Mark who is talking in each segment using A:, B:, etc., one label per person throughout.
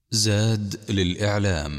A: زاد للإعلام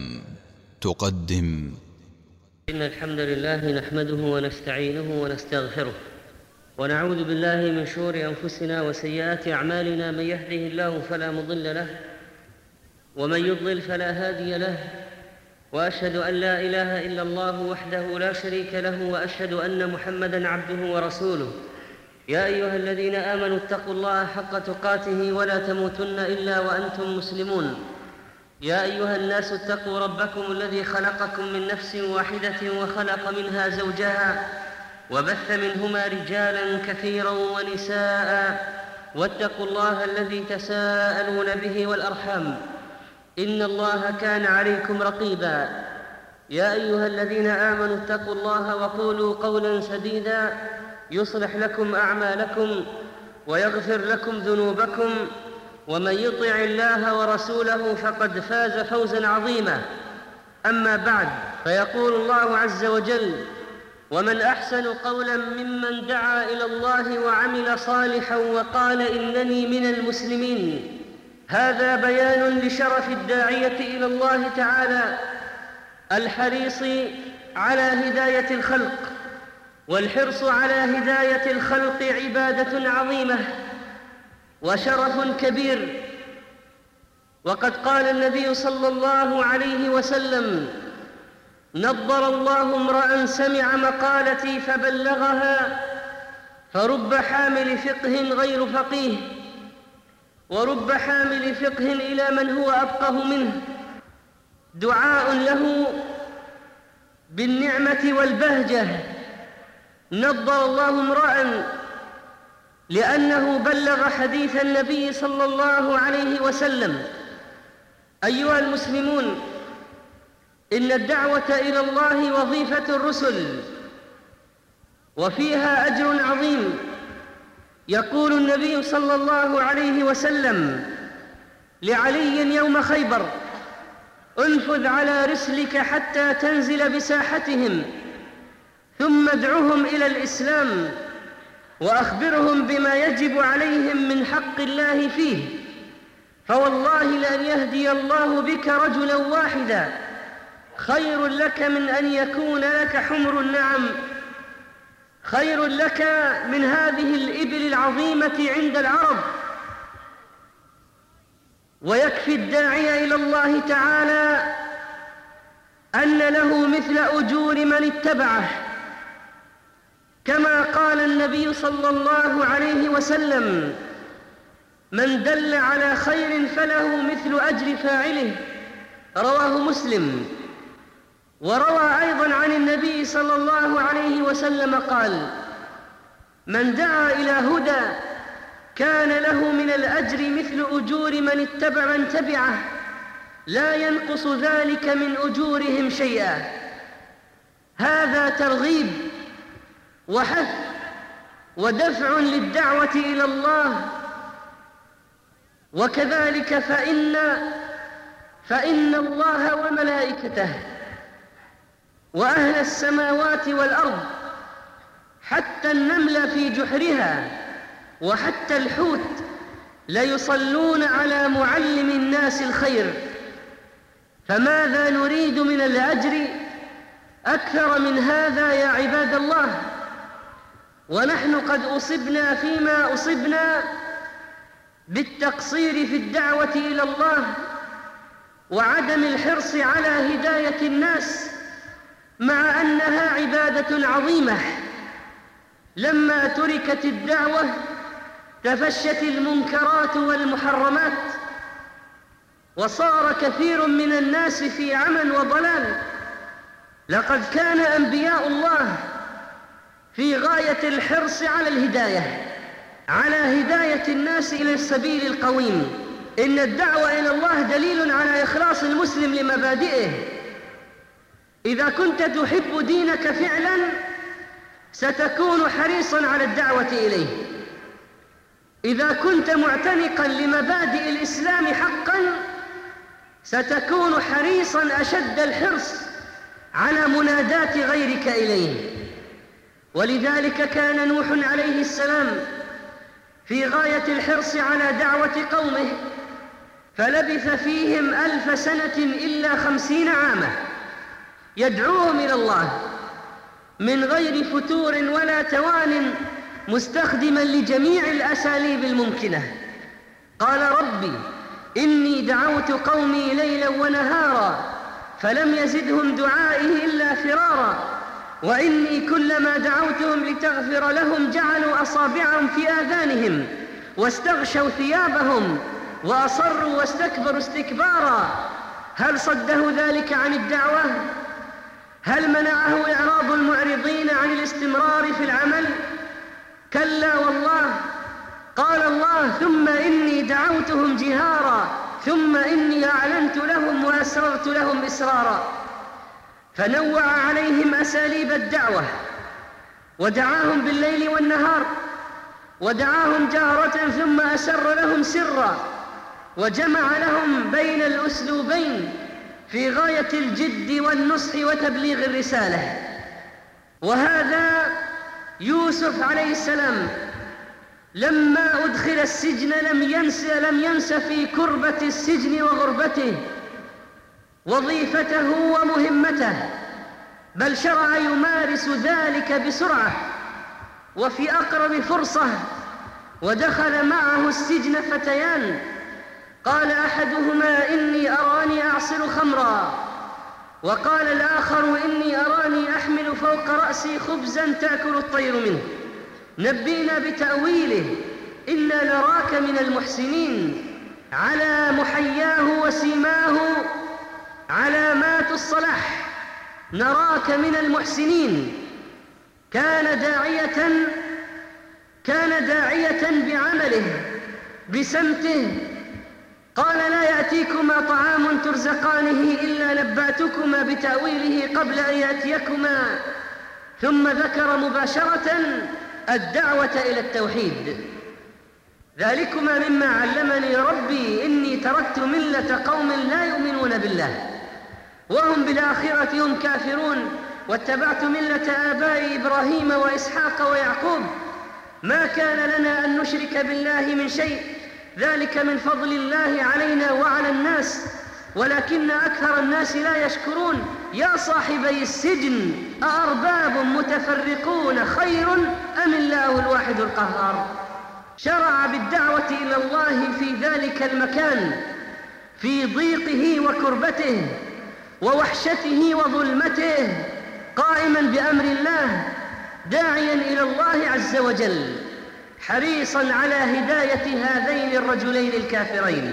A: تقدم.
B: إن الحمد لله نحمده ونستعينه ونستغفره ونعوذ بالله من شرور أنفسنا وسيئات أعمالنا. من يهده الله فلا مضل له ومن يضلل فلا هادي له، وأشهد أن لا إله إلا الله وحده لا شريك له، وأشهد أن محمدًا عبده ورسوله. يا أيها الذين آمنوا اتقوا الله حق تقاته ولا تموتن إلا وأنتم مسلمون. يا أيها الناس اتقوا ربكم الذي خلقكم من نفس واحدة وخلق منها زوجها وبث منهما رجالا كثيرا ونساء، واتقوا الله الذي تساءلون به والأرحام إن الله كان عليكم رقيبا. يا أيها الذين آمنوا اتقوا الله وقولوا قولا سديدا يصلح لكم أعمالكم ويغفر لكم ذنوبكم، ومن يطع الله ورسوله فقد فاز فوزا عظيما. أما بعد، فيقول الله عز وجل: ومن أحسن قولا ممن دعا إلى الله وعمل صالحا وقال إنني من المسلمين. هذا بيان لشرف الداعية إلى الله تعالى الحريص على هداية الخلق، والحرص على هداية الخلق عبادة عظيمة وشرف كبير. وقد قال النبي صلى الله عليه وسلم: نضر الله امرأ سمع مقالتي فبلغها، فرب حامل فقه غير فقيه، ورب حامل فقه إلى من هو أفقه منه، دعاء له بالنعمة والبهجة. نضر الله امرأ لأنه بلغ حديث النبي صلى الله عليه وسلم. أيها المسلمون، إن الدعوة إلى الله وظيفة الرسل، وفيها أجر عظيم. يقول النبي صلى الله عليه وسلم لعلي يوم خيبر: انفذ على رسلك حتى تنزل بساحتهم، ثم ادعهم إلى الإسلام، وأخبرهم بما يجب عليهم من حق الله فيه، فوالله لأن يهدي الله بك رجلا واحدا خير لك من أن يكون لك حمر النعم، خير لك من هذه الإبل العظيمة عند العرب. ويكفي الداعي إلى الله تعالى أن له مثل أجور من اتبعه، كما قال النبي صلى الله عليه وسلم: من دل على خير فله مثل أجر فاعله. رواه مسلم. وروى أيضا عن النبي صلى الله عليه وسلم قال: من دعا إلى هدى كان له من الأجر مثل أجور من تبعه، لا ينقص ذلك من أجورهم شيئا. هذا ترغيب وحث ودفع للدعوة إلى الله. وكذلك فإن الله وملائكته وأهل السماوات والأرض، حتى النمل في جحرها وحتى الحوت، ليصلون على معلم الناس الخير. فماذا نريد من الأجر أكثر من هذا يا عباد الله؟ ونحن قد أصبنا فيما أصبنا بالتقصير في الدعوة إلى الله وعدم الحرص على هداية الناس، مع أنها عبادة عظيمة. لما تركت الدعوة تفشت المنكرات والمحرمات، وصار كثير من الناس في عمى وضلال. لقد كان أنبياء الله في غاية الحرص على الهداية، على هداية الناس إلى السبيل القويم. إن الدعوة إلى الله دليل على إخلاص المسلم لمبادئه. إذا كنت تحب دينك فعلا ستكون حريصا على الدعوة إليه. إذا كنت معتنقا لمبادئ الإسلام حقا ستكون حريصا أشد الحرص على مناداة غيرك إليه. ولذلك كان نوح عليه السلام في غاية الحرص على دعوة قومه، فلبث فيهم 1000 سنة إلا 50 عاما يدعوهم إلى الله من غير فتور ولا توان، مستخدما لجميع الأساليب الممكنة. قال ربي إني دعوت قومي ليلا ونهارا فلم يزدهم دعائي إلا فرارا، وإني كلما دعوتهم لتغفر لهم جعلوا أصابعهم في آذانهم واستغشوا ثيابهم وأصروا واستكبروا استكبارا. هل صده ذلك عن الدعوة؟ هل منعه إعراض المعرضين عن الاستمرار في العمل؟ كلا والله. قال الله ثم إني دعوتهم جهارا ثم إني أعلنت لهم وأسررت لهم إسرارا. فنوع عليهم أساليب الدعوة، ودعاهم بالليل والنهار، ودعاهم جهرة ثم أسر لهم سرا، وجمع لهم بين الأسلوبين في غاية الجد والنصح وتبليغ الرسالة. وهذا يوسف عليه السلام لما أدخل السجن لم ينس في كربة السجن وغربته وظيفته ومهمته، بل شرع يمارس ذلك بسرعة وفي أقرب فرصة. ودخل معه السجن فتيان، قال أحدهما إني أراني أعصر خمرا، وقال الآخر إني أراني أحمل فوق رأسي خبزا تأكل الطير منه، نبينا بتأويله إنا نراك من المحسنين. على محياه وسيماه علامات الصلاح، نراك من المحسنين. كان داعية بعمله بسمته. قال لا يأتيكما طعام ترزقانه إلا نبأتكما بتأويله قبل أن يأتيكما. ثم ذكر مباشرة الدعوة إلى التوحيد. ذلكما مما علمني ربي إني تركت ملة قوم لا يؤمنون بالله وهم بالآخرة هم كافرون، واتبعت ملة آبائي إبراهيم وإسحاق ويعقوب، ما كان لنا أن نشرك بالله من شيء، ذلك من فضل الله علينا وعلى الناس ولكن أكثر الناس لا يشكرون. يا صاحبي السجن أأرباب متفرقون خير أم الله الواحد القهار؟ شرع بالدعوة إلى الله في ذلك المكان في ضيقه وكربته ووحشته وظلمته، قائما بأمر الله داعيا إلى الله عز وجل، حريصا على هداية هذين الرجلين الكافرين.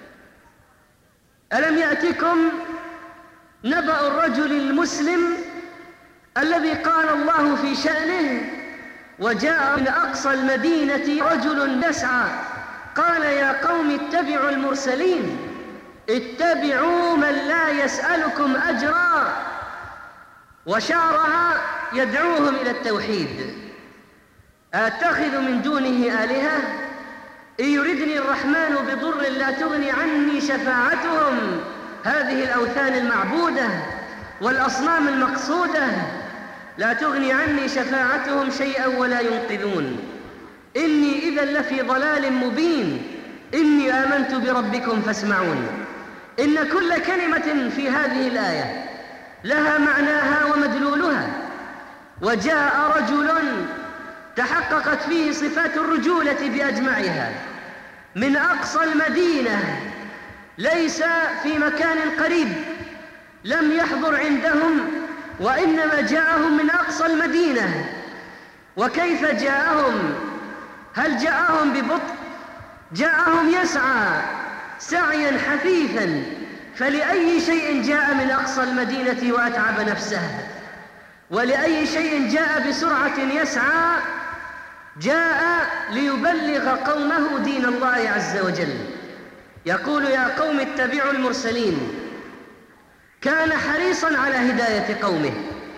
B: ألم يأتكم نبأ الرجل المسلم الذي قال الله في شأنه وجاء من أقصى المدينة رجل يسعى قال يا قوم اتبعوا المرسلين، اتبعوا من لا يسألكم أجرا، وشعرها يدعوهم إلى التوحيد. أتخذ من دونه آلهة إن يردني الرحمن بضر لا تغني عني شفاعتهم. هذه الأوثان المعبودة والأصنام المقصودة لا تغني عني شفاعتهم شيئا ولا ينقذون. إني إذا لفي ضلال مبين، إني آمنت بربكم فاسمعون. إن كل كلمة في هذه الآية لها معناها ومدلولها. وجاء رجل تحققت فيه صفات الرجولة بأجمعها من أقصى المدينة، ليس في مكان قريب، لم يحضر عندهم، وإنما جاءهم من أقصى المدينة. وكيف جاءهم؟ هل جاءهم ببطء؟ جاءهم يسعى سعيا حثيثا، فلأي شيء جاء من أقصى المدينة وأتعب نفسه؟ ولأي شيء جاء بسرعة يسعى؟ جاء ليبلغ قومه دين الله عز وجل. يقول يا قوم اتبعوا المرسلين. كان حريصا على هداية قومه،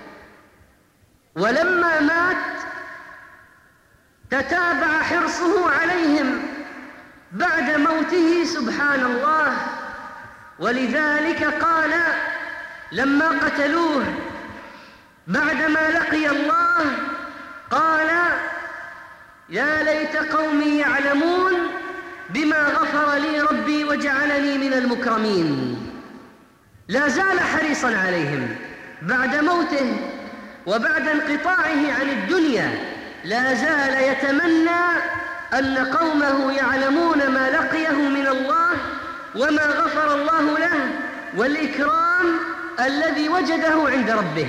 B: ولما مات تتابع حرصه عليهم بعد موته سبحان الله. ولذلك قال لما قتلوه بعدما لقي الله قال يا ليت قومي يعلمون بما غفر لي ربي وجعلني من المكرمين. لا زال حريصا عليهم بعد موته وبعد انقطاعه عن الدنيا، لا زال يتمنى أن قومه يعلمون ما لقيه من الله وما غفر الله له والإكرام الذي وجده عند ربه.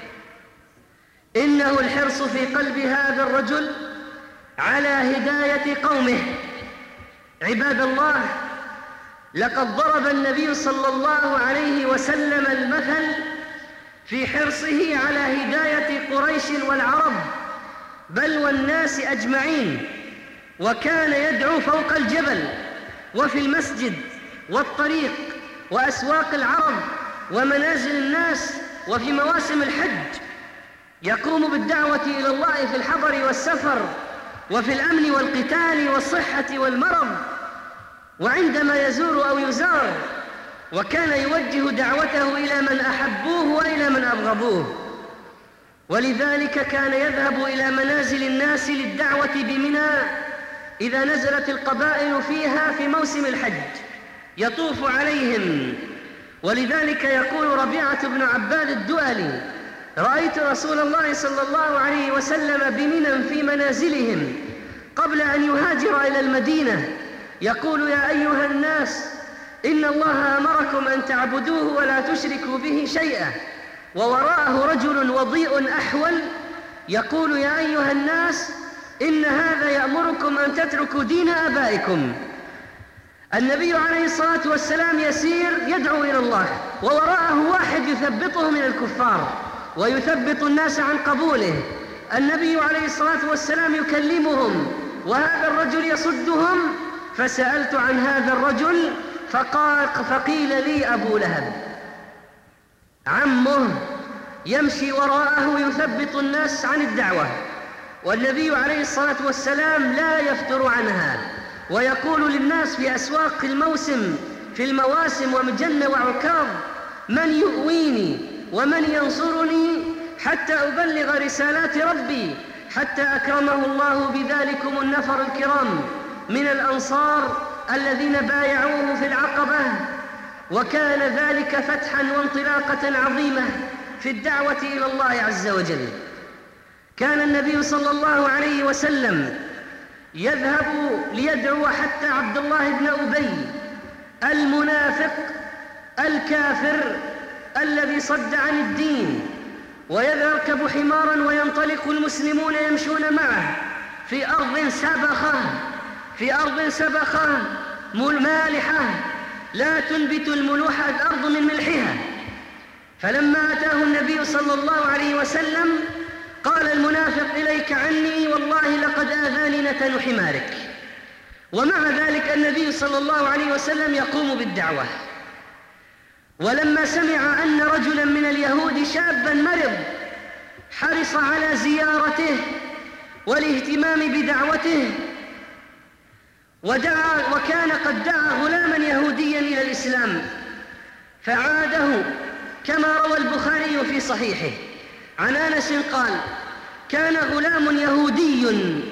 B: إنه الحرص في قلب هذا الرجل على هداية قومه. عباد الله، لقد ضرب النبي صلى الله عليه وسلم المثل في حرصه على هداية قريش والعرب بل والناس أجمعين، وكان يدعو فوق الجبل وفي المسجد والطريق وأسواق العرب ومنازل الناس وفي مواسم الحج، يقوم بالدعوة إلى الله في الحضر والسفر وفي الأمن والقتال والصحة والمرض وعندما يزور أو يزار، وكان يوجه دعوته إلى من أحبوه وإلى من أبغضوه. ولذلك كان يذهب إلى منازل الناس للدعوة بمنى إذا نزلت القبائل فيها في موسم الحج، يطوف عليهم. ولذلك يقول ربيعة بن عباد الدؤلي: رأيت رسول الله صلى الله عليه وسلم بمنى في منازلهم قبل أن يهاجر إلى المدينة، يقول: يا أيها الناس، إن الله أمركم أن تعبدوه ولا تشركوا به شيئا. ووراءه رجل وضيء أحول يقول: يا أيها الناس، إن هذا يأمركم أن تتركوا دين آبائكم. النبي عليه الصلاة والسلام يسير يدعو إلى الله، ووراءه واحد يثبطه من الكفار ويثبط الناس عن قبوله. النبي عليه الصلاة والسلام يكلمهم وهذا الرجل يصدهم. فسألت عن هذا الرجل فقيل لي: أبو لهب، عمه يمشي وراءه يثبط الناس عن الدعوة، والنبي عليه الصلاة والسلام لا يفتر عنها، ويقول للناس في أسواق الموسم في المواسم ومجنة وعكاظ: من يؤويني ومن ينصرني حتى أبلغ رسالات ربي، حتى أكرمه الله بذلكم النفر الكرام من الأنصار الذين بايعوه في العقبة. وكان ذلك فتحا وانطلاقة عظيمة في الدعوة إلى الله عز وجل. كان النبي صلى الله عليه وسلم يذهب ليدعو حتى عبد الله بن أبي المنافق الكافر الذي صد عن الدين، ويركب حمارا وينطلق المسلمون يمشون معه في أرض سبخة مالحة لا تنبت الملوح الأرض من ملحها. فلما أتاه النبي صلى الله عليه وسلم قال المنافق: إليك عني، والله لقد آذاني نتن حمارك. ومع ذلك النبي صلى الله عليه وسلم يقوم بالدعوة. ولما سمع أن رجلا من اليهود شابا مرض حرص على زيارته والاهتمام بدعوته، وكان قد دعا غلاما يهوديا إلى الإسلام فعاده، كما روى البخاري في صحيحه عن أنس قال: كان غلام يهودي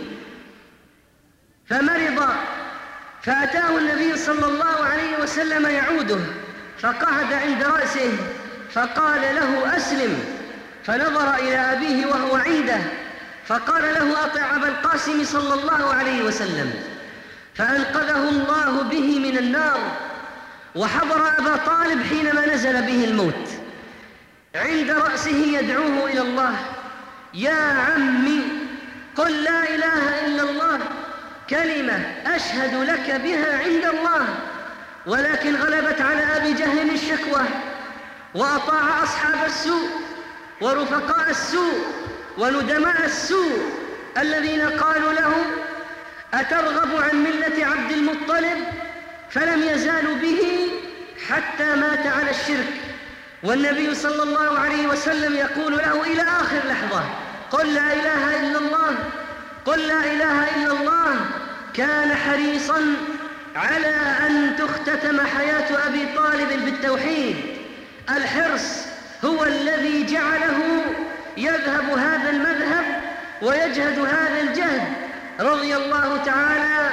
B: فمرض فأتاه النبي صلى الله عليه وسلم يعوده، فقعد عند رأسه فقال له: أسلم. فنظر إلى أبيه وهو عنده فقال له: أطع أبا القاسم صلى الله عليه وسلم. فأنقذه الله به من النار، وحضر أبا طالب حينما نزل به الموت، عند رأسه يدعوه إلى الله: يا عمي، قل لا إله إلا الله، كلمة أشهد لك بها عند الله. ولكن غلبت على أبي جهل الشكوى، وأطاع أصحاب السوء ورفقاء السوء وندماء السوء الذين قالوا له: أترغب عن ملة عبد المطلب؟ فلم يزالوا به حتى مات على الشرك. والنبي صلى الله عليه وسلم يقول له إلى آخر لحظة: قل لا إله إلا الله، قل لا إله إلا الله. كان حريصا على أن تختتم حياة أبي طالب بالتوحيد. الحرص هو الذي جعله يذهب هذا المذهب ويجهد هذا الجهد، رضي الله تعالى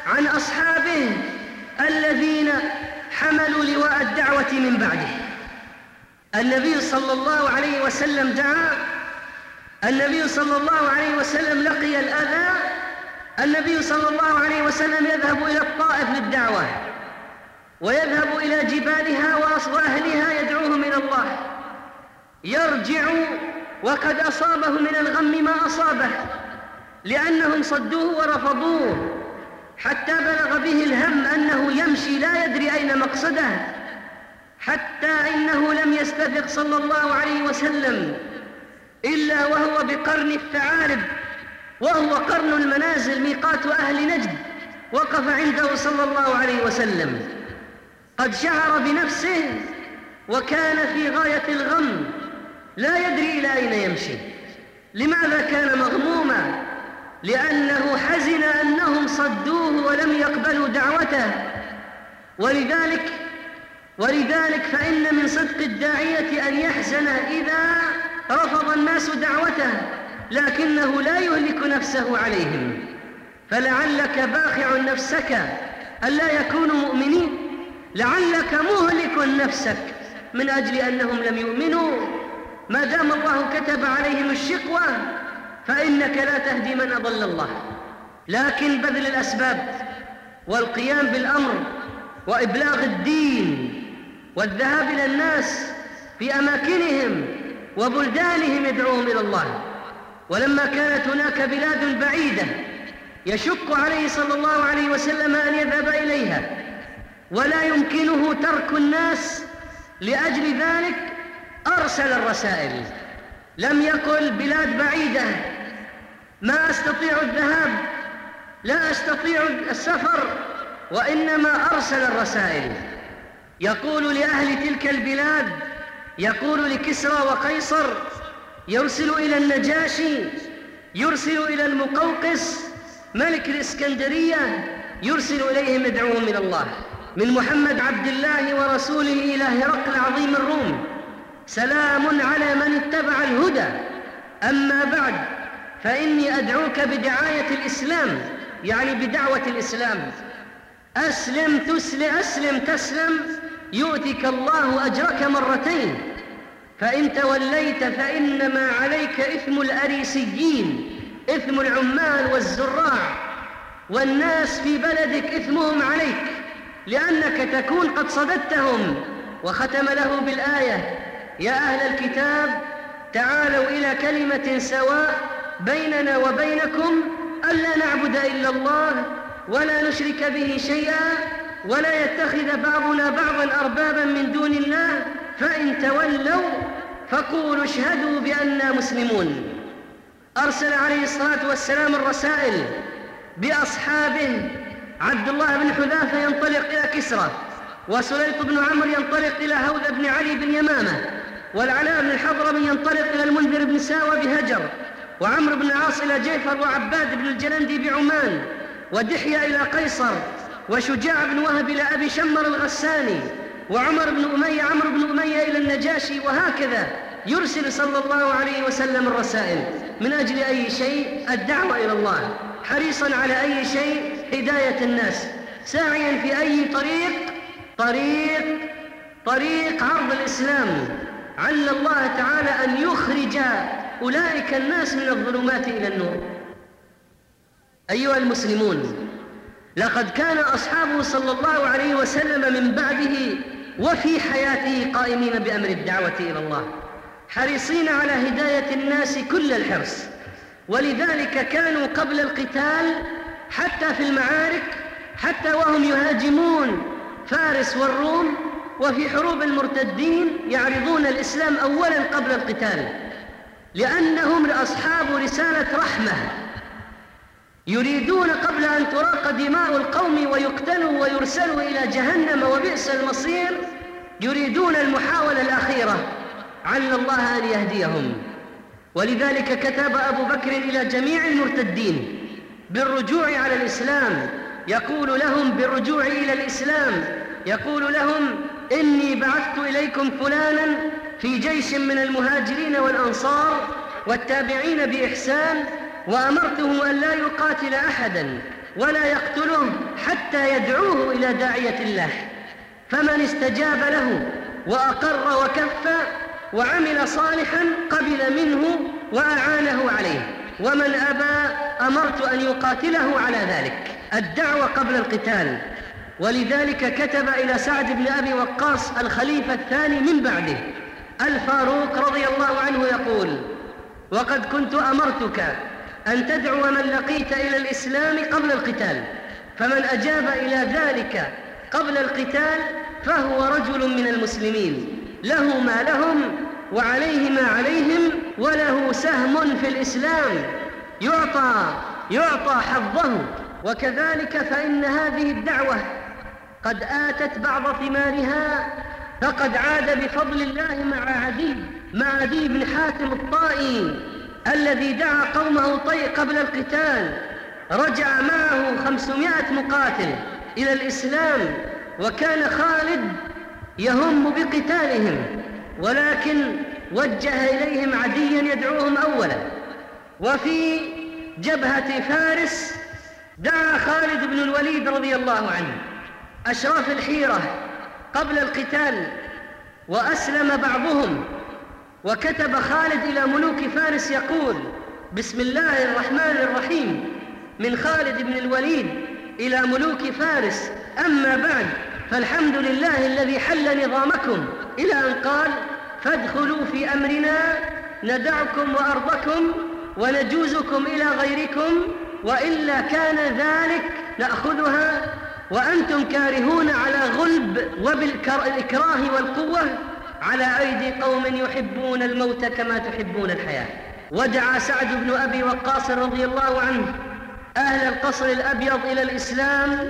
C: عن أصحابه الذين حملوا لواء الدعوة من بعده. النبي صلى الله عليه وسلم دعا، النبي صلى الله عليه وسلم لقي الأذى، النبي صلى الله عليه وسلم يذهب إلى الطائف للدعوة، ويذهب إلى جبالها وأهلها يدعوهم إلى الله، يرجع وقد أصابه من الغم ما أصابه لأنهم صدوه ورفضوه، حتى بلغ به الهم أنه يمشي لا يدري أين مقصده، حتى إنه لم يستفق صلى الله عليه وسلم إلا وهو بقرن الثعالب، وهو قرن المنازل ميقات أهل نجد، وقف عنده صلى الله عليه وسلم قد شعر بنفسه وكان في غاية الغم لا يدري إلى أين يمشي. لماذا كان مغموما؟ لأنه حزن أنهم صدوه ولم يقبلوا دعوته. ولذلك فإن من صدق الداعية أن يحزن إذا رفض الناس دعوته، لكنه لا يهلك نفسه عليهم. فلعلك باخع نفسك ألا يكونوا مؤمنين، لعلك مهلك نفسك من أجل أنهم لم يؤمنوا. ما دام الله كتب عليهم الشقوة فإنك لا تهدي من أضل الله، لكن بذل الأسباب والقيام بالأمر وإبلاغ الدين والذهاب إلى الناس في أماكنهم وبلدانهم يدعوهم إلى الله. ولما كانت هناك بلاد بعيدة يشق عليه صلى الله عليه وسلم أن يذهب إليها ولا يمكنه ترك الناس، لأجل ذلك أرسل الرسائل. لم يقل بلاد بعيدة ما أستطيع الذهاب، لا أستطيع السفر، وإنما أرسل الرسائل يقول لأهل تلك البلاد، يقول لكسرى وقيصر، يرسل إلى النجاشي، يرسل إلى المقوقس ملك الإسكندرية، يرسل إليهم يدعوهم إلى الله. من محمد عبد الله ورسوله إلى هرقل عظيم الروم: سلام على من اتبع الهدى، أما بعد فإني أدعوك بدعاية الإسلام، يعني بدعوة الإسلام. أسلم تسلم يؤتك الله أجرك مرتين، فإن توليت فإنما عليك إثم الأريسيين، إثم العمال والزراع والناس في بلدك، إثمهم عليك لأنك تكون قد صددتهم. وختم له بالآية: يا أهل الكتاب تعالوا إلى كلمة سواء بيننا وبينكم ألا نعبد إلا الله ولا نشرك به شيئا ولا يتخذ بعضنا بعضا أربابا من دون الله، فإن تولوا فقولوا اشهدوا بأننا مسلمون. أرسل عليه الصلاة والسلام الرسائل بأصحابه. عبد الله بن حذافة ينطلق إلى كسرى، وسليط بن عمرو ينطلق إلى هوذا بن علي بن يمامة، والعلاء بن الحضرمي ينطلق إلى المنذر بن ساوى بهجر، وعمرو بن العاص إلى جيفر، وعباد بن الجلندي بعمان، ودحية إلى قيصر، وشجاع بن وهب إلى أبي شمر الغساني، وعمر بن أمية عمرو بن أمية إلى النجاشي. وهكذا يرسل صلى الله عليه وسلم الرسائل من أجل أي شيء؟ الدعوة إلى الله، حريصا على أي شيء؟ هداية الناس، ساعيا في أي طريق عرض الإسلام. عل الله تعالى أن يخرج أولئك الناس من الظلمات إلى النور. أيها المسلمون، لقد كان أصحابه صلى الله عليه وسلم من بعده وفي حياته قائمين بأمر الدعوة إلى الله، حريصين على هداية الناس كل الحرص. ولذلك كانوا قبل القتال حتى في المعارك، حتى وهم يهاجمون فارس والروم وفي حروب المرتدين، يعرضون الإسلام أولا قبل القتال، لأنهم أصحاب رسالة رحمة، يريدون قبل أن تراق دماء القوم ويقتلوا ويرسلوا إلى جهنم وبئس المصير، يريدون المحاولة الأخيرة عل الله أن يهديهم. ولذلك كتب أبو بكر إلى جميع المرتدين بالرجوع على الإسلام، يقول لهم بالرجوع إلى الإسلام، يقول لهم: إني بعثت إليكم فلانا في جيش من المهاجرين والأنصار والتابعين بإحسان، وأمرته أن لا يقاتل أحدا ولا يقتله حتى يدعوه إلى داعية الله. فمن استجاب له وأقر وكف وعمل صالحا قبل منه وأعانه عليه، ومن أبى أمرت أن يقاتله على ذلك. الدعوة قبل القتال. ولذلك كتب إلى سعد بن أبي وقاص الخليفة الثاني من بعده الفاروق رضي الله عنه يقول: وقد كنت أمرتك أن تدعو من لقيت إلى الإسلام قبل القتال، فمن أجاب إلى ذلك قبل القتال فهو رجل من المسلمين، له ما لهم وعليه ما عليهم، وله سهم في الإسلام يعطى حظه. وكذلك فإن هذه الدعوة قد آتت بعض ثمارها، فقد عاد بفضل الله مع عدي بن حاتم الطائي الذي دعا قومه قبل القتال، رجع معه 500 مقاتل إلى الإسلام، وكان خالد يهم بقتالهم، ولكن وجه إليهم عديا يدعوهم أولا. وفي جبهة فارس دعا خالد بن الوليد رضي الله عنه أشراف الحيرة قبل القتال، وأسلم بعضهم. وكتب خالد إلى ملوك فارس يقول: بسم الله الرحمن الرحيم، من خالد بن الوليد إلى ملوك فارس، أما بعد، فالحمد لله الذي حل نظامكم، إلى أن قال: فادخلوا في أمرنا ندعكم وأرضكم ونجوزكم إلى غيركم، وإلا كان ذلك نأخذها وأنتم كارهون على غلب وبالإكراه والقوة على أيدي قوم يحبون الموت كما تحبون الحياة. ودعا سعد بن أبي وقاص رضي الله عنه أهل القصر الأبيض إلى الإسلام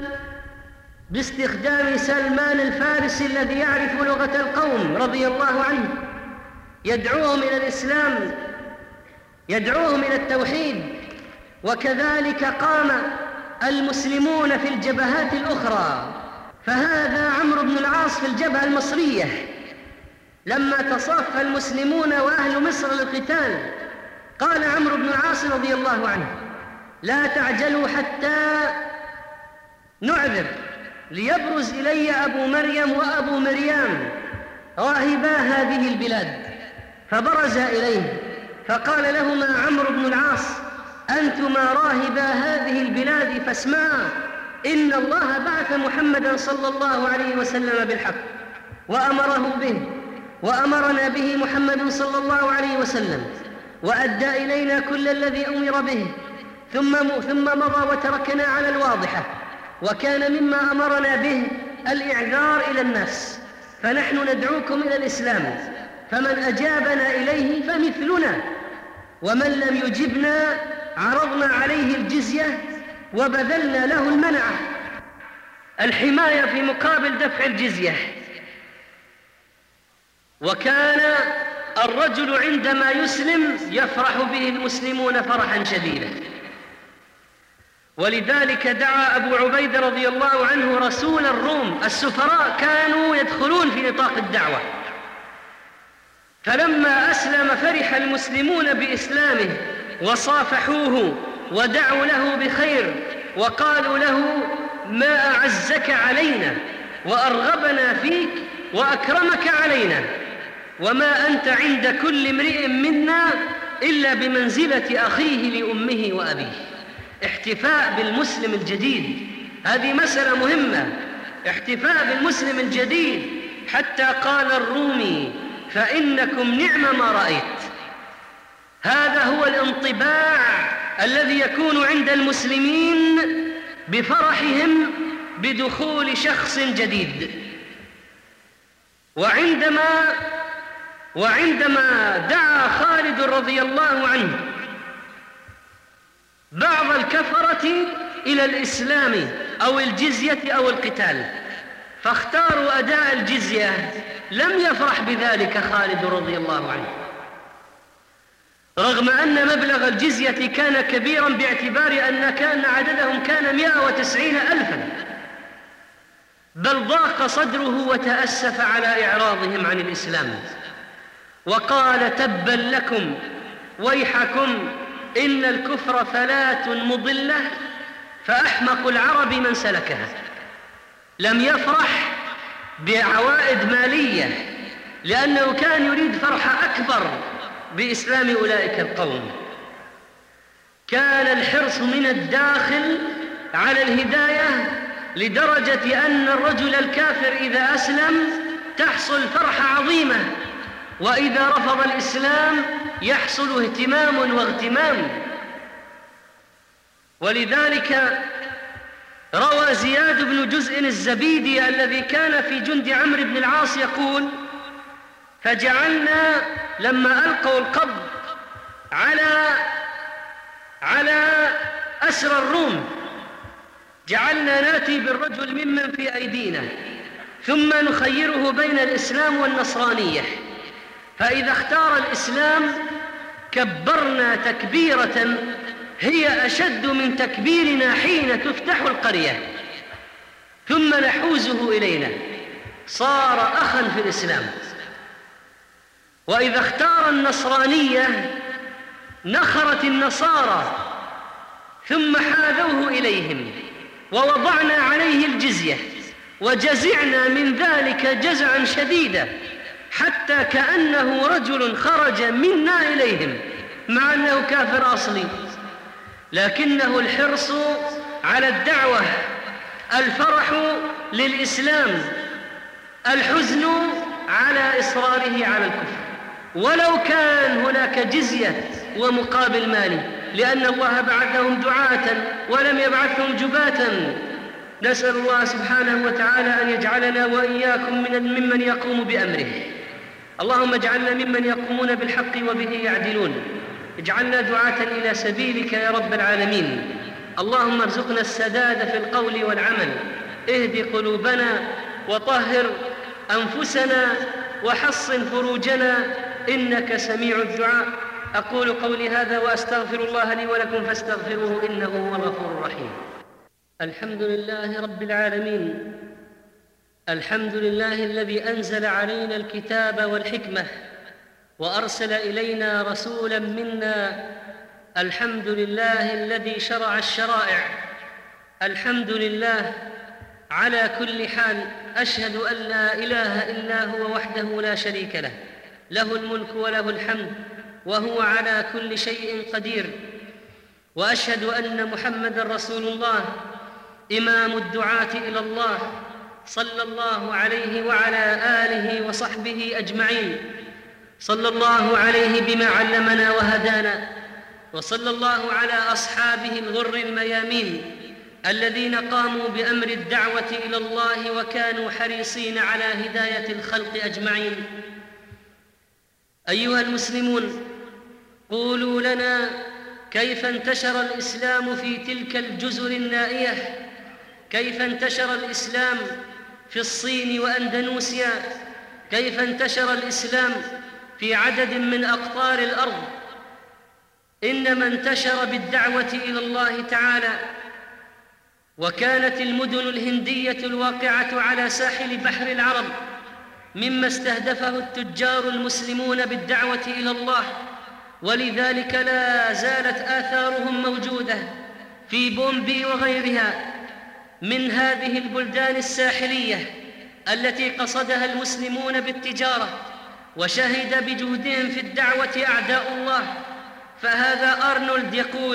C: باستخدام سلمان الفارسي الذي يعرف لغة القوم رضي الله عنه، يدعوهم إلى الإسلام، يدعوهم إلى التوحيد. وكذلك قام المسلمون في الجبهات الأخرى. فهذا عمرو بن العاص في الجبهة المصرية لما تصف المسلمون وأهل مصر للقتال، قال عمرو بن العاص رضي الله عنه: لا تعجلوا حتى نعذر، ليبرز إلي أبو مريم وأبو مريم راهبا هذه البلاد. فبرز إليه فقال لهما عمرو بن العاص: أنتما راهبا هذه البلاد فاسمعا، إن الله بعث محمدا صلى الله عليه وسلم بالحق وأمره به، وأمرنا به محمد صلى الله عليه وسلم، وأدى إلينا كل الذي أمر به، ثم مضى وتركنا على الواضحة، وكان مما أمرنا به الإعذار إلى الناس، فنحن ندعوكم إلى الإسلام، فمن أجابنا إليه فمثلنا، ومن لم يجبنا عرضنا عليه الجزية وبذلنا له المنعة، الحماية في مقابل دفع الجزية. وكان الرجل عندما يسلم يفرح به المسلمون فرحا شديدا. ولذلك دعا أبو عبيدة رضي الله عنه رسول الروم، السفراء كانوا يدخلون في نطاق الدعوة، فلما أسلم فرح المسلمون بإسلامه وصافحوه ودعوا له بخير، وقالوا له: ما أعزك علينا وأرغبنا فيك وأكرمك علينا، وما أنت عند كل امرئ منا إلا بمنزلة أخيه لأمه وأبيه. احتفاء بالمسلم الجديد، هذه مسألة مهمة، احتفاء بالمسلم الجديد، حتى قال الرومي: فإنكم نعم ما رأيت. هذا هو الانطباع الذي يكون عند المسلمين بفرحهم بدخول شخص جديد. وعندما دعا خالد رضي الله عنه بعض الكفرة إلى الإسلام أو الجزية أو القتال، فاختاروا أداء الجزية، لم يفرح بذلك خالد رضي الله عنه، رغم أن مبلغ الجزية كان كبيرا باعتبار أن عددهم كان 190,000، بل ضاق صدره وتأسف على إعراضهم عن الإسلام، وقال: تبا لكم ويحكم، إن الكفر فلاة مضلة، فأحمق العرب من سلكها. لم يفرح بعوائد مالية لأنه كان يريد فرحة أكبر بإسلام أولئك القوم. كان الحرص من الداخل على الهداية لدرجة أن الرجل الكافر إذا أسلم تحصل فرحة عظيمة، وإذا رفض الإسلام يحصل اهتمام واغتمام. ولذلك روى زياد بن جزء الزبيدي الذي كان في جند عمرو بن العاص يقول: فجعلنا لما ألقوا القبض على أسر الروم جعلنا ناتي بالرجل ممن في أيدينا ثم نخيره بين الإسلام والنصرانية، فإذا اختار الإسلام كبرنا تكبيرة هي أشد من تكبيرنا حين تفتح القرية، ثم نحوزه إلينا، صار أخا في الإسلام. وإذا اختار النصرانية نخرت النصارى ثم حاذوه إليهم ووضعنا عليه الجزية، وجزعنا من ذلك جزعا شديدا حتى كأنه رجل خرج منا إليهم مع أنه كافر أصلي، لكنه الحرص على الدعوة، الفرح للإسلام، الحزن على إصراره على الكفر، ولو كان هناك جزية ومقابل مالي، لأن الله بعثهم دعاة ولم يبعثهم جباتا. نسأل الله سبحانه وتعالى أن يجعلنا وإياكم ممن يقوم بأمره. اللهم اجعلنا ممن يقومون بالحق وبه يعدلون، اجعلنا دعاة إلى سبيلك يا رب العالمين. اللهم ارزقنا السداد في القول والعمل، اهد قلوبنا وطهر أنفسنا وحصن فروجنا، إنك سميع الدعاء. أقول قولي هذا وأستغفر الله لي ولكم فاستغفروه إنه هو الغفور الرحيم. الحمد لله رب العالمين، الحمد لله الذي أنزل علينا الكتاب والحكمة وأرسل إلينا رسولا منا، الحمد لله الذي شرع الشرائع، الحمد لله على كل حال. أشهد أن لا إله إلا هو وحده لا شريك له، له الملك وله الحمد وهو على كل شيء قدير. وأشهد أن محمدًا رسول الله إمام الدعاة إلى الله، صلى الله عليه وعلى آله وصحبه أجمعين، صلى الله عليه بما علمنا وهدانا، وصلى الله على أصحابه الغر الميامين الذين قاموا بأمر الدعوة إلى الله وكانوا حريصين على هداية الخلق أجمعين. أيها المسلمون، قولوا لنا كيف انتشر الإسلام في تلك الجزر النائية؟ كيف انتشر الإسلام في الصين وأندونيسيا؟ كيف انتشر الإسلام في عدد من أقطار الأرض؟ إنما انتشر بالدعوة إلى الله تعالى. وكانت المدن الهندية الواقعة على ساحل بحر العرب مما استهدفه التجار المسلمون بالدعوة إلى الله، ولذلك لا زالت آثارهم موجودة في بومبي وغيرها من هذه البلدان الساحلية التي قصدها المسلمون بالتجارة، وشهد بجهدهم في الدعوة أعداء الله. فهذا أرنولد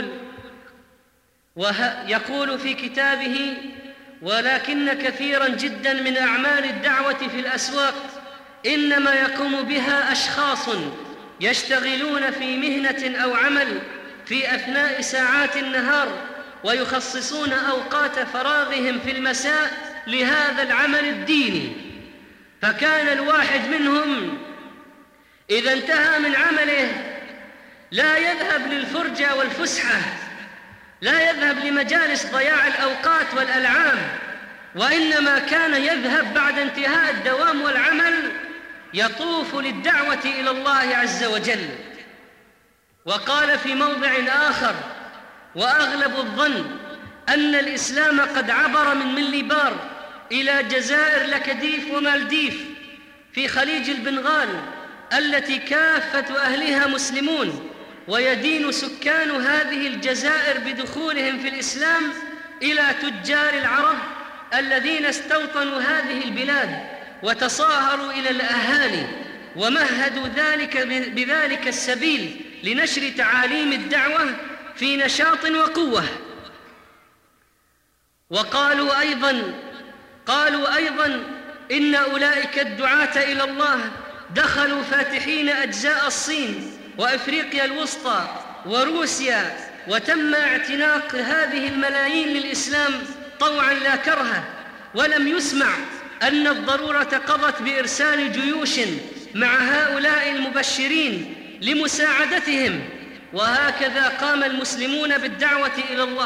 C: يقول في كتابه: ولكن كثيراً جداً من أعمال الدعوة في الأسواق إنما يقوم بها أشخاص يشتغلون في مهنة أو عمل في أثناء ساعات النهار، ويخصصون أوقات فراغهم في المساء لهذا العمل الديني. فكان الواحد منهم إذا انتهى من عمله لا يذهب للفرجة والفسحة، لا يذهب لمجالس ضياع الأوقات والألعاب، وإنما كان يذهب بعد انتهاء الدوام والعمل يطوف للدعوة إلى الله عز وجل. وقال في موضع آخر: وأغلب الظن أن الإسلام قد عبر من مليبار إلى جزائر لكديف ومالديف في خليج البنغال التي كافة أهلها مسلمون، ويدين سكان هذه الجزائر بدخولهم في الإسلام إلى تجار العرب الذين استوطنوا هذه البلاد وتصاهروا إلى الأهالي ومهدوا بذلك السبيل لنشر تعاليم الدعوة في نشاط وقوة. وقالوا أيضا إن أولئك الدعاة إلى الله دخلوا فاتحين أجزاء الصين وإفريقيا الوسطى وروسيا، وتم اعتناق هذه الملايين للإسلام طوعا لا كرها، ولم يسمع أن الضرورة قضت بإرسال جيوش مع هؤلاء المبشرين لمساعدتهم. وهكذا قام المسلمون بالدعوة إلى الله.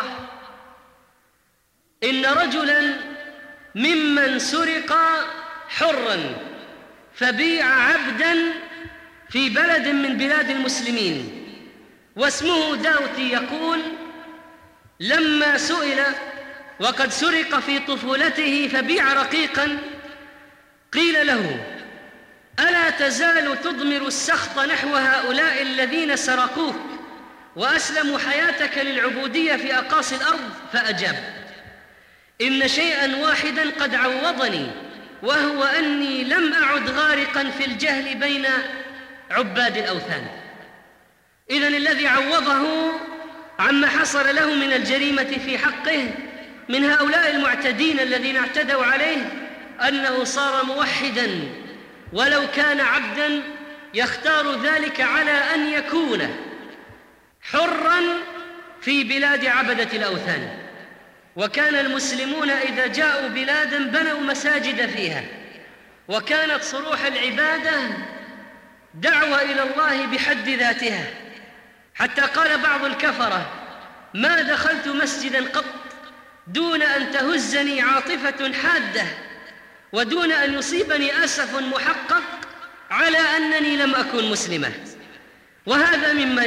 C: إن رجلاً ممن سرق حراً فبيع عبداً في بلد من بلاد المسلمين واسمه داوتي، يقول: لما سئل وقد سرق في طفولته فبيع رقيقاً قيل له: ألا تزال تضمر السخط نحو هؤلاء الذين سرقوك وأسلموا حياتك للعبودية في أقاصي الأرض؟ فأجاب: إن شيئاً واحداً قد عوضني، وهو أني لم أعد غارقاً في الجهل بين عباد الأوثان. إذن الذي عوضه عما حصل له من الجريمة في حقه من هؤلاء المعتدين الذين اعتدوا عليه أنه صار موحداً، ولو كان عبداً يختار ذلك على أن يكون حراً في بلاد عبدة الأوثان. وكان المسلمون إذا جاءوا بلادا بنوا مساجد فيها، وكانت صروح العبادة دعوة إلى الله بحد ذاتها، حتى قال بعض الكفرة: ما دخلت مسجدا قط دون أن تهزني عاطفة حادة ودون أن يصيبني أسف محقق على أنني لم أكن مسلمة. وهذا مما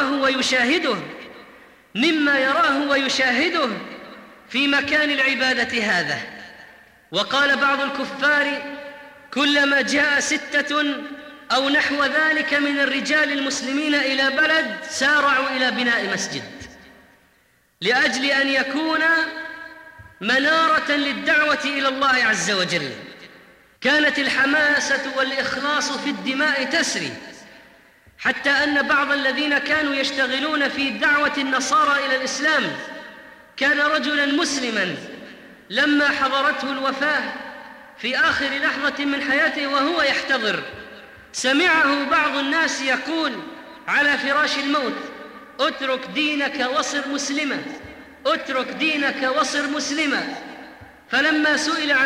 C: يراه ويشاهده في مكان العبادة هذا. وقال بعض الكفار: كلما جاء 6 أو نحو ذلك من الرجال المسلمين إلى بلد سارعوا إلى بناء مسجد لأجل أن يكون منارة للدعوة إلى الله عز وجل. كانت الحماسة والإخلاص في الدماء تسري، حتى أن بعض الذين كانوا يشتغلون في دعوة النصارى إلى الإسلام كان رجلاً مسلماً لما حضرته الوفاة في آخر لحظة من حياته وهو يحتضر، سمعه بعض الناس يقول على فراش الموت: اترك دينك وصر مسلما، اترك دينك وصر مسلما. فلما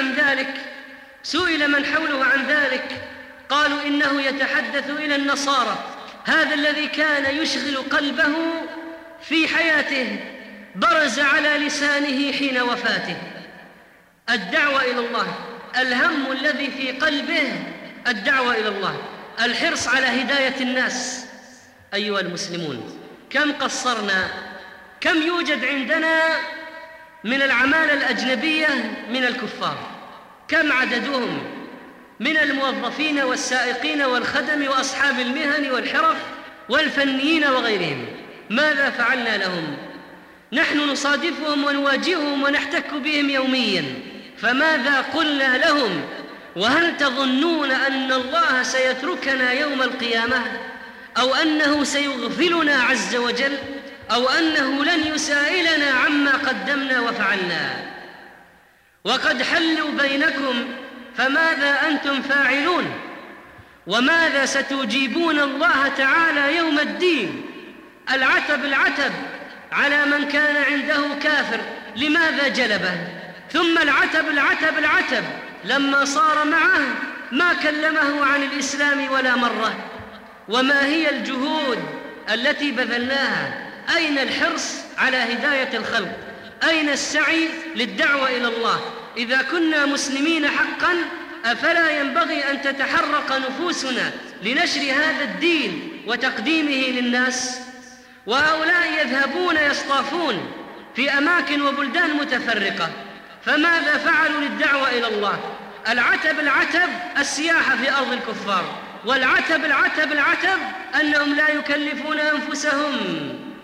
C: سئل من حوله عن ذلك قالوا إنه يتحدث إلى النصارى، هذا الذي كان يشغل قلبه في حياته برز على لسانه حين وفاته. الدعوة إلى الله، الهم الذي في قلبه الدعوة إلى الله، الحرص على هداية الناس. أيها المسلمون، كم قصرنا، كم يوجد عندنا من العمالة الأجنبية من الكفار، كم عددهم من الموظفين والسائقين والخدم وأصحاب المهن والحرف والفنيين وغيرهم. ماذا فعلنا لهم؟ نحن نصادفهم ونواجههم ونحتك بهم يوميا، فماذا قلنا لهم؟ وهل تظنون أن الله سيتركنا يوم القيامة، أو أنه سيغفلنا عز وجل، أو أنه لن يسائلنا عما قدمنا وفعلنا؟ وقد حلوا بينكم، فماذا أنتم فاعلون؟ وماذا ستجيبون الله تعالى يوم الدين؟ العتب على من كان عنده كافر، لماذا جلبه؟ ثم العتب لما صار معه ما كلمه عن الإسلام ولا مرة. وما هي الجهود التي بذلناها؟ أين الحرص على هداية الخلق؟ أين السعي للدعوة إلى الله؟ إذا كنا مسلمين حقا أفلا ينبغي أن تتحرق نفوسنا لنشر هذا الدين وتقديمه للناس؟ وهؤلاء يذهبون يصطافون في أماكن وبلدان متفرقة، فماذا فعلوا للدعوة إلى الله؟ العتب السياحة في أرض الكفار، والعتب أنهم لا يكلفون أنفسهم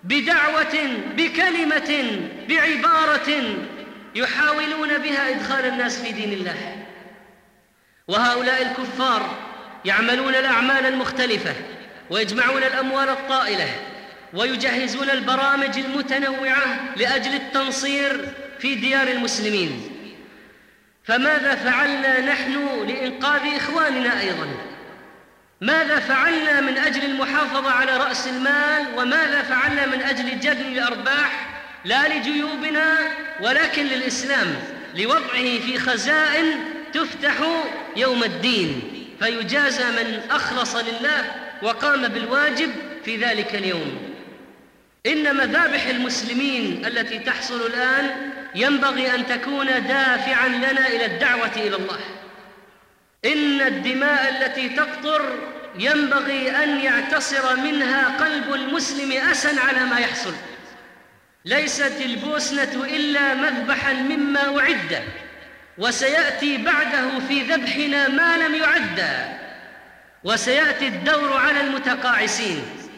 C: بدعوة، بكلمة، بعبارة يحاولون بها إدخال الناس في دين الله. وهؤلاء الكفار يعملون الأعمال المختلفة ويجمعون الأموال الطائلة ويجهزون البرامج المتنوعة لأجل التنصير في ديار المسلمين. فماذا فعلنا نحن لإنقاذ إخواننا أيضا؟ ماذا فعلنا من أجل المحافظة على رأس المال؟ وماذا فعلنا من أجل جلب الأرباح لا لجيوبنا ولكن للإسلام، لوضعه في خزائن تفتح يوم الدين فيجازى من أخلص لله وقام بالواجب في ذلك اليوم. إن مذابح المسلمين التي تحصل الآن ينبغي أن تكون دافعاً لنا إلى الدعوة إلى الله. إن الدماء التي تقطر ينبغي أن يعتصر منها قلب المسلم أساً على ما يحصل. ليست البوسنة إلا مذبحاً مما أعد، وسيأتي بعده في ذبحنا ما لم يعد، وسيأتي الدور على المتقاعسين.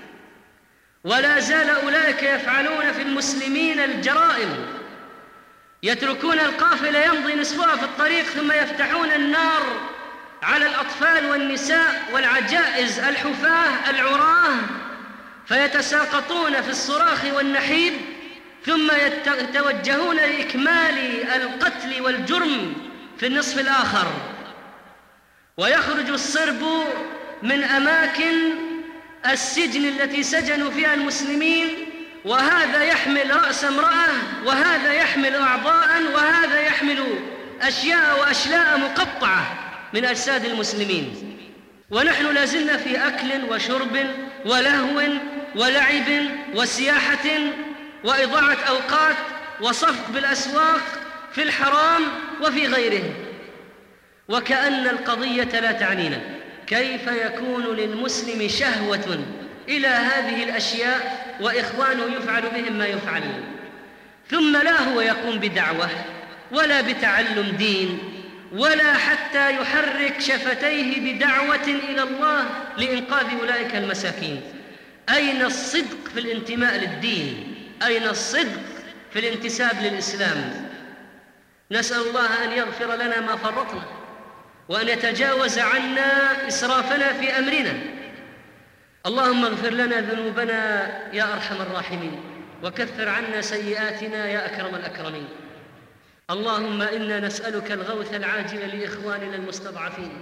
C: ولا زال أولئك يفعلون في المسلمين الجرائم، يتركون القافلة يمضي نصفها في الطريق ثم يفتحون النار على الأطفال والنساء والعجائز الحفاة العراه فيتساقطون في الصراخ والنحيب، ثم يتوجهون لإكمال القتل والجرم في النصف الآخر. ويخرج الصرب من أماكن السجن التي سجنوا فيها المسلمين، وهذا يحمل رأس امرأة، وهذا يحمل أعضاء، وهذا يحمل أشياء وأشلاء مقطعة من أجساد المسلمين. ونحن لازلنا في أكل وشرب ولهو ولعب وسياحة وإضاعة أوقات وصفق بالأسواق في الحرام وفي غيره، وكأن القضية لا تعنينا. كيف يكون للمسلم شهوة إلى هذه الأشياء وإخوانه يفعل بهم ما يفعل؟ ثم لا هو يقوم بدعوة ولا بتعلم دين ولا حتى يحرك شفتيه بدعوة إلى الله لإنقاذ أولئك المساكين. أين الصدق في الانتماء للدين؟ أين الصدق في الانتساب للإسلام؟ نسأل الله أن يغفر لنا ما فرطنا وأن يتجاوز عنا إسرافنا في أمرنا. اللهم اغفر لنا ذنوبنا يا أرحم الراحمين، وكفر عنا سيئاتنا يا أكرم الأكرمين. اللهم إنا نسألك الغوث العاجل لإخواننا المستضعفين.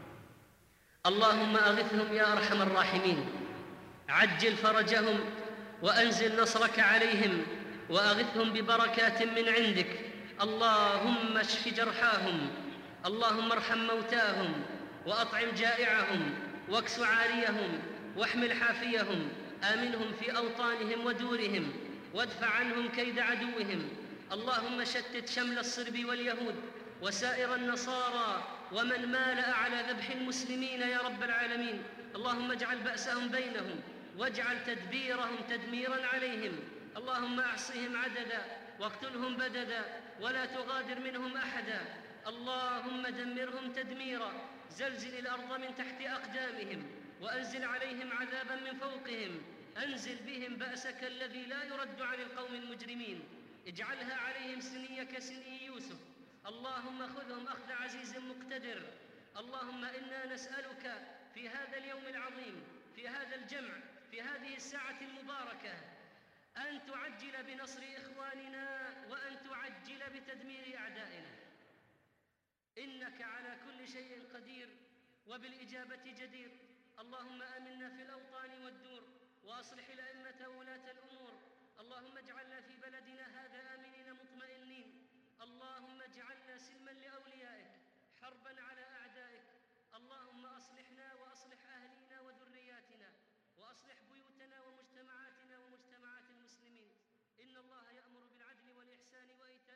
C: اللهم أغثهم يا أرحم الراحمين، عجل فرجهم وأنزل نصرك عليهم وأغثهم ببركات من عندك. اللهم اشف جرحاهم، اللهم ارحم موتاهم وأطعم جائعهم واكس عاريهم واحمل حافيهم. آمنهم في أوطانهم ودورهم وادفع عنهم كيد عدوهم. اللهم شتت شمل الصرب واليهود وسائر النصارى ومن مالأ على ذبح المسلمين يا رب العالمين. اللهم اجعل بأسهم بينهم واجعل تدبيرهم تدميرا عليهم. اللهم أحصهم عددا واقتلهم بددا ولا تغادر منهم أحدا. اللهم دمرهم تدميرا، زلزل الأرض من تحت أقدامهم وأنزل عليهم عذابا من فوقهم. أنزل بهم بأسك الذي لا يرد عن القوم المجرمين. اجعلها عليهم سنية كسني يوسف. اللهم خذهم أخذ عزيز مقتدر. اللهم إنا نسألك في هذا اليوم العظيم، في هذا الجمع، في هذه الساعة المباركة، أن تعجل بنصر إخواننا وأن تعجل بتدمير أعدائنا. إنك على كل شيء قدير وبالإجابة جدير. اللهم آمنا في الأوطان والدور وأصلح الأئمة وولاة الأمور. اللهم اجعلنا في بلدنا هذا آمنين مطمئنين. اللهم اجعلنا سلما لأوليائك، حربا على أعدائك. اللهم أصلحنا وأصلح أهلينا وذرياتنا وأصلح بيوتنا ومجتمعاتنا ومجتمعات المسلمين. إن الله يأمر بالعدل والإحسان وإيتاء